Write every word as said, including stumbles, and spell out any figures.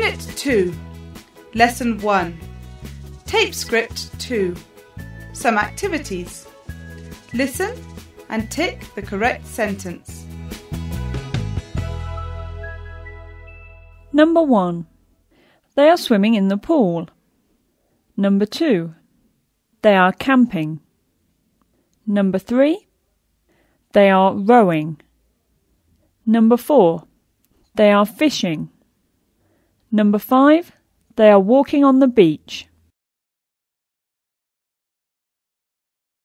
Unit two, Lesson one, Tape Script two. Some activities. Listen and tick the correct sentence. Number one. They are swimming in the pool. Number two. They are camping. Number three. They are rowing. Number four. They are fishing. Number five. They are walking on the beach.